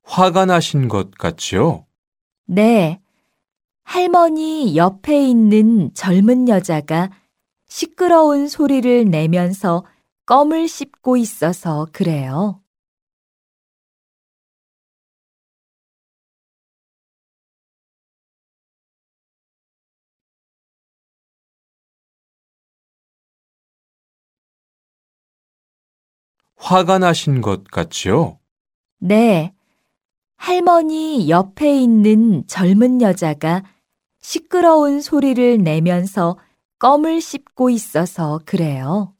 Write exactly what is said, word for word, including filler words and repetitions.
화가 나신 것 같지요? 네, 할머니 옆에 있는 젊은 여자가 시끄러운 소리를 내면서 껌을 씹고 있어서 그래요. 화가 나신 것 같지요? 네, 할머니 옆에 있는 젊은 여자가 시끄러운 소리를 내면서 껌을 씹고 있어서 그래요.